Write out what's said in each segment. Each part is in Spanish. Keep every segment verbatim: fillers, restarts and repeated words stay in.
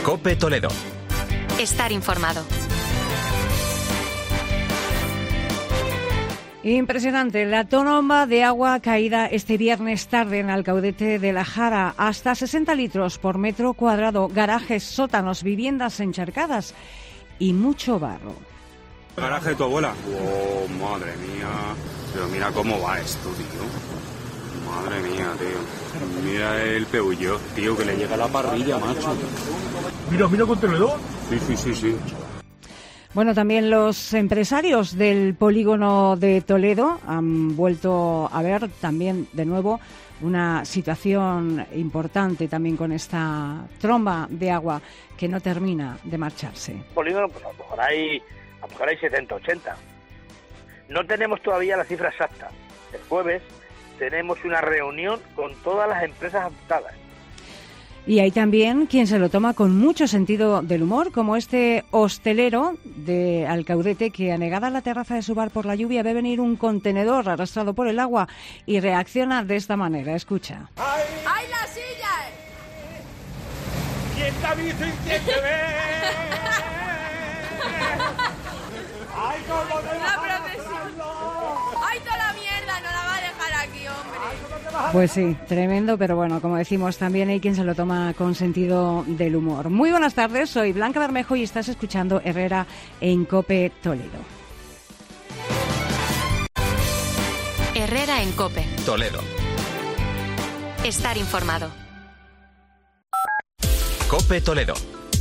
COPE Toledo. Estar informado. Impresionante, la tromba de agua caída este viernes tarde en Alcaudete de la Jara, hasta sesenta litros por metro cuadrado, garajes, sótanos, viviendas encharcadas y mucho barro. Garaje de tu abuela. Oh, madre mía. Pero mira cómo va esto, tío. Madre mía, tío. Mira el peullo, tío, que le llega a la parrilla, macho. Mira, mira contenedor. Sí, sí, sí, sí. Bueno, también los empresarios del polígono de Toledo han vuelto a ver también de nuevo una situación importante también con esta tromba de agua que no termina de marcharse. Polígono, pues a lo mejor hay, a lo mejor hay setenta, ochenta. No tenemos todavía la cifra exacta. El jueves tenemos una reunión con todas las empresas afectadas. Y hay también quien se lo toma con mucho sentido del humor, como este hostelero de Alcaudete que, anegada a la terraza de su bar por la lluvia, ve venir un contenedor arrastrado por el agua y reacciona de esta manera. Escucha. ¡Ay, ¡Ay la silla! ¿Quién te ha visto y quién te ve? ¡Ay, cómo te la profesión! ¡Ay, toda la mierda! No la va a dejar aquí, hombre. Pues sí, tremendo, pero bueno, como decimos, también hay quien se lo toma con sentido del humor. Muy buenas tardes, soy Blanca Bermejo y estás escuchando Herrera en COPE Toledo. Herrera en COPE Toledo. Estar informado. COPE Toledo.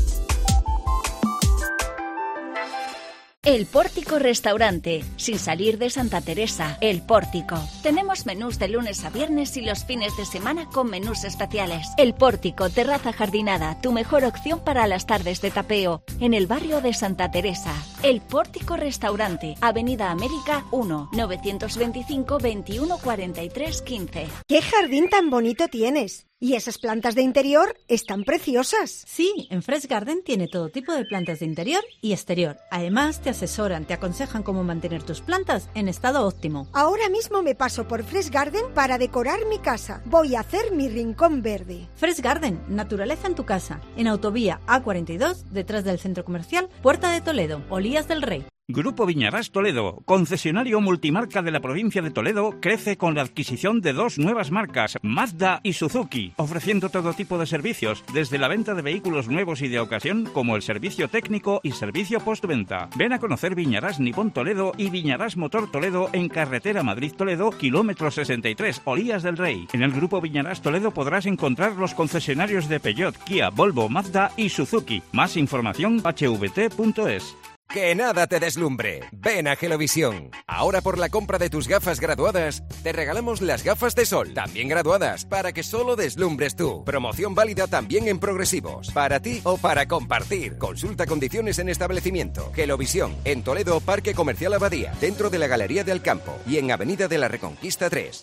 El Pórtico Restaurante, sin salir de Santa Teresa. El Pórtico. Tenemos menús de lunes a viernes y los fines de semana con menús especiales. El Pórtico, terraza jardinada, tu mejor opción para las tardes de tapeo, en el barrio de Santa Teresa. El Pórtico Restaurante, Avenida América uno, novecientos veinticinco, veintiuno cuarenta y tres, quince. ¡Qué jardín tan bonito tienes! Y esas plantas de interior están preciosas. Sí, en Fresh Garden tiene todo tipo de plantas de interior y exterior. Además, te asesoran, te aconsejan cómo mantener tus plantas en estado óptimo. Ahora mismo me paso por Fresh Garden para decorar mi casa. Voy a hacer mi rincón verde. Fresh Garden, naturaleza en tu casa. En Autovía A cuarenta y dos, detrás del Centro Comercial Puerta de Toledo, Olías del Rey. Grupo Viñarás Toledo, concesionario multimarca de la provincia de Toledo, crece con la adquisición de dos nuevas marcas, Mazda y Suzuki, ofreciendo todo tipo de servicios, desde la venta de vehículos nuevos y de ocasión, como el servicio técnico y servicio postventa. Ven a conocer Viñarás Nippon Toledo y Viñarás Motor Toledo en carretera Madrid-Toledo, kilómetro sesenta y tres, Olías del Rey. En el Grupo Viñarás Toledo podrás encontrar los concesionarios de Peugeot, Kia, Volvo, Mazda y Suzuki. Más información hache ve te punto es. Que nada te deslumbre. Ven a Gelovisión. Ahora, por la compra de tus gafas graduadas, te regalamos las gafas de sol, también graduadas, para que solo deslumbres tú. Promoción válida también en progresivos, para ti o para compartir. Consulta condiciones en establecimiento. Gelovisión, en Toledo, Parque Comercial Abadía, dentro de la Galería del Campo y en Avenida de la Reconquista tres.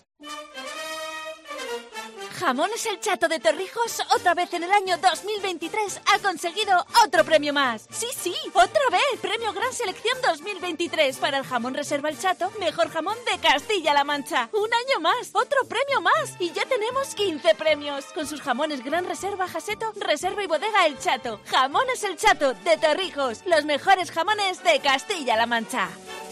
Jamones El Chato de Torrijos, otra vez en el año dos mil veintitrés, ha conseguido otro premio más. Sí, sí, otra vez. Premio Gran Selección dos mil veintitrés para el jamón Reserva El Chato, mejor jamón de Castilla-La Mancha. Un año más, otro premio más. Y ya tenemos quince premios. Con sus jamones Gran Reserva, Jaseto, Reserva y Bodega El Chato. Jamones El Chato de Torrijos, los mejores jamones de Castilla-La Mancha.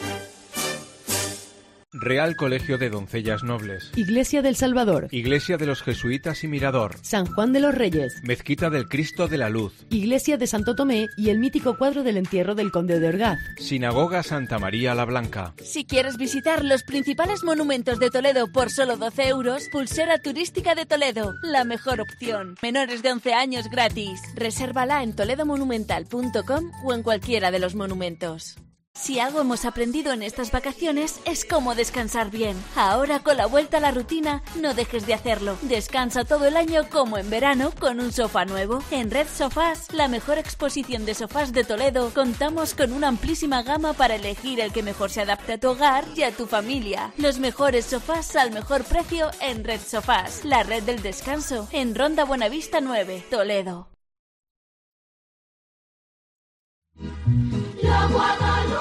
Real Colegio de Doncellas Nobles. Iglesia del Salvador. Iglesia de los Jesuitas y Mirador. San Juan de los Reyes. Mezquita del Cristo de la Luz. Iglesia de Santo Tomé y el mítico cuadro del entierro del Conde de Orgaz. Sinagoga Santa María la Blanca. Si quieres visitar los principales monumentos de Toledo por solo doce euros, Pulsera Turística de Toledo, la mejor opción. Menores de once años gratis. Resérvala en toledo monumental punto com o en cualquiera de los monumentos. Si algo hemos aprendido en estas vacaciones es cómo descansar bien. Ahora, con la vuelta a la rutina, no dejes de hacerlo. Descansa todo el año como en verano con un sofá nuevo. En Red Sofás, la mejor exposición de sofás de Toledo, contamos con una amplísima gama para elegir el que mejor se adapte a tu hogar y a tu familia. Los mejores sofás al mejor precio en Red Sofás, la red del descanso, en Ronda Buenavista nueve, Toledo. La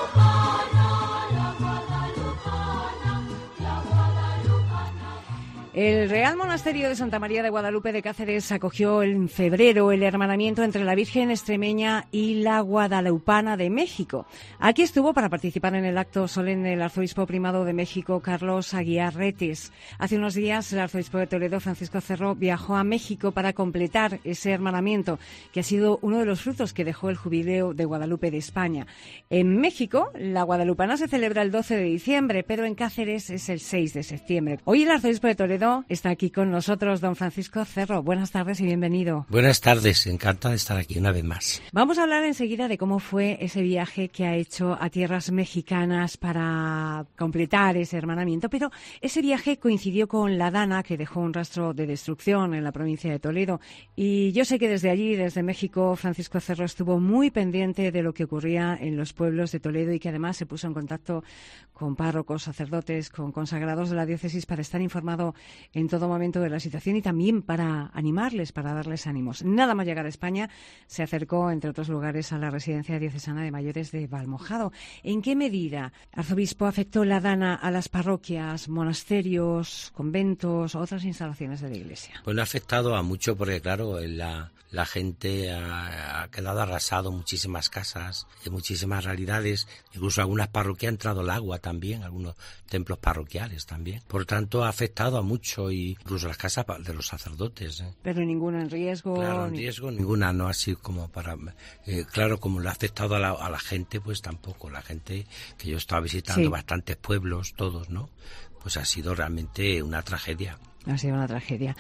Guadalupana, la Guadalupana, la Guadalupana. El Real Monasterio de Santa María de Guadalupe de Cáceres acogió en febrero el hermanamiento entre la Virgen Extremeña y la Guadalupana de México. Aquí estuvo para participar en el acto solemne el arzobispo primado de México, Carlos Aguiar Retes. Hace unos días el arzobispo de Toledo, Francisco Cerro, viajó a México para completar ese hermanamiento, que ha sido uno de los frutos que dejó el jubileo de Guadalupe de España. En México, la Guadalupana se celebra el doce de diciembre, pero en Cáceres es el seis de septiembre. Hoy el arzobispo de Toledo está aquí con nosotros, don Francisco Cerro. Buenas tardes y bienvenido. Buenas tardes, encantado de estar aquí una vez más. Vamos a hablar enseguida de cómo fue ese viaje que ha hecho a tierras mexicanas para completar ese hermanamiento, pero ese viaje coincidió con la Dana, que dejó un rastro de destrucción en la provincia de Toledo. Y yo sé que desde allí, desde México, Francisco Cerro estuvo muy pendiente de lo que ocurría en los pueblos de Toledo y que además se puso en contacto con párrocos, sacerdotes, con consagrados de la diócesis para estar informado en todo momento de la situación y también para animarles, para darles ánimos. Nada más llegar a España, se acercó, entre otros lugares, a la residencia diocesana de mayores de Valmojado. ¿En qué medida, arzobispo, afectó la Dana a las parroquias, monasterios, conventos, otras instalaciones de la Iglesia? Bueno, ha afectado a mucho porque, claro, la, la gente ha, ha quedado arrasado, muchísimas casas, muchísimas realidades, incluso algunas parroquias ha entrado el agua también, algunos templos parroquiales también. Por tanto, ha afectado a mucho, y incluso las casas de los sacerdotes. ¿eh? Pero ninguna en riesgo. Claro, en riesgo ninguna, no así como para... Eh, claro, como le ha afectado a la, a la gente, pues tampoco. La gente que yo estaba visitando, sí, bastantes pueblos, todos, ¿no? Pues ha sido realmente una tragedia. Ha sido una tragedia.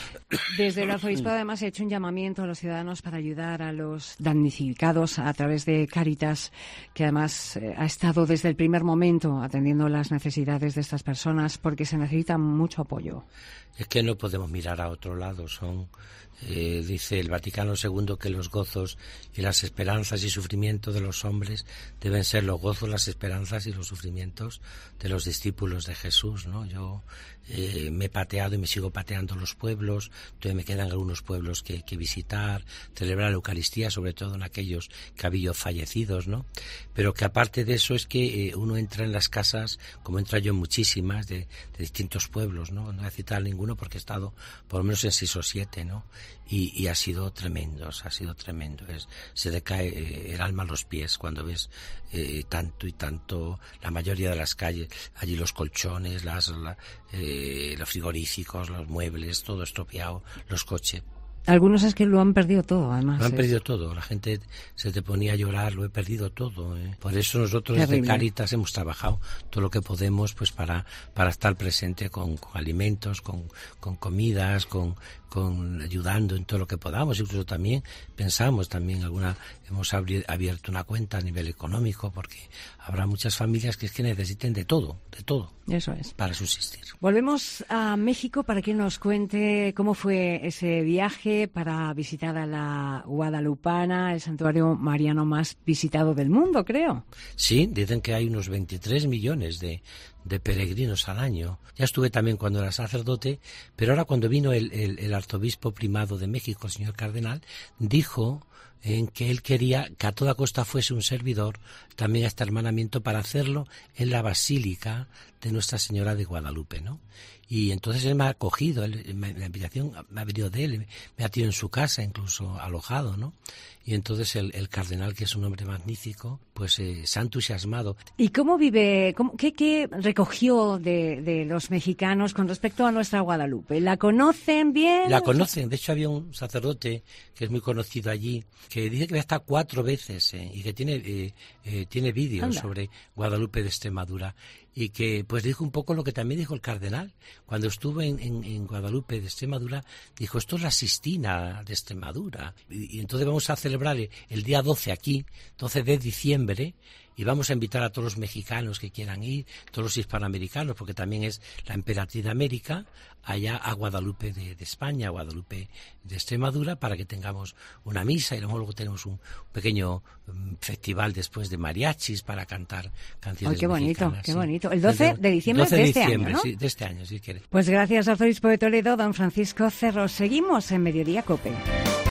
Desde el arzobispo además se ha hecho un llamamiento a los ciudadanos para ayudar a los damnificados a través de Cáritas, que además eh, ha estado desde el primer momento atendiendo las necesidades de estas personas porque se necesita mucho apoyo. Es que no podemos mirar a otro lado, son... Eh, dice el Vaticano segundo que los gozos y las esperanzas y sufrimientos de los hombres deben ser los gozos, las esperanzas y los sufrimientos de los discípulos de Jesús, ¿no? Yo eh, me he pateado y me sigo pateando los pueblos, todavía me quedan algunos pueblos que, que visitar, celebrar la Eucaristía, sobre todo en aquellos que ha habido fallecidos, ¿no? Pero que aparte de eso es que eh, uno entra en las casas, como entra yo en muchísimas, de, de distintos pueblos, ¿no? No voy a citar ninguno porque he estado por lo menos en seis o siete, ¿no? Y, y ha sido tremendo, ha sido tremendo. Es, se le cae eh, el alma a los pies cuando ves eh, tanto y tanto, la mayoría de las calles, allí los colchones, las, la, eh, los frigoríficos, los muebles, todo estropeado, los coches. Algunos es que lo han perdido todo, además. Lo han es... perdido todo. La gente se te ponía a llorar, lo he perdido todo. ¿eh? Por eso nosotros desde Cáritas hemos trabajado todo lo que podemos pues para para estar presente con, con alimentos, con, con comidas, con, con ayudando en todo lo que podamos. Incluso también pensamos, también alguna hemos abri- abierto una cuenta a nivel económico porque habrá muchas familias que es que necesiten de todo, de todo. Eso es. Para subsistir. Volvemos a México para que nos cuente cómo fue ese viaje para visitar a la Guadalupana, el santuario mariano más visitado del mundo, creo. Sí, dicen que hay unos veintitrés millones de, de peregrinos al año. Ya estuve también cuando era sacerdote, pero ahora cuando vino el, el, el arzobispo primado de México, el señor cardenal, dijo en que él quería que a toda costa fuese un servidor también a este hermanamiento para hacerlo en la Basílica de Nuestra Señora de Guadalupe, ¿no? Y entonces él me ha acogido, él, me, la invitación me ha venido de él, me ha tenido en su casa, incluso alojado, ¿no? Y entonces el, el cardenal, que es un hombre magnífico, pues eh, se ha entusiasmado. ¿Y cómo vive, cómo, qué, qué recogió de, de los mexicanos con respecto a nuestra Guadalupe? ¿La conocen bien? La conocen, de hecho había un sacerdote que es muy conocido allí, que dice que va hasta cuatro veces eh, y que tiene, eh, eh, tiene vídeos sobre Guadalupe de Extremadura. Y que pues dijo un poco lo que también dijo el cardenal cuando estuvo en, en, en Guadalupe de Extremadura. Dijo, esto es la Sistina de Extremadura y, y entonces vamos a celebrar el, el día doce aquí, doce de diciembre, y vamos a invitar a todos los mexicanos que quieran ir, todos los hispanoamericanos, porque también es la emperatriz de América, allá a Guadalupe de, de España, a Guadalupe de Extremadura, para que tengamos una misa y luego tenemos un pequeño um, festival después de mariachis para cantar canciones oh, qué mexicanas. bonito, qué sí. bonito. El doce de diciembre doce de, de este diciembre, año, ¿no? Sí, de este año, si quieres. Pues gracias, arzobispo de Toledo, don Francisco Cerro. Seguimos en Mediodía COPE.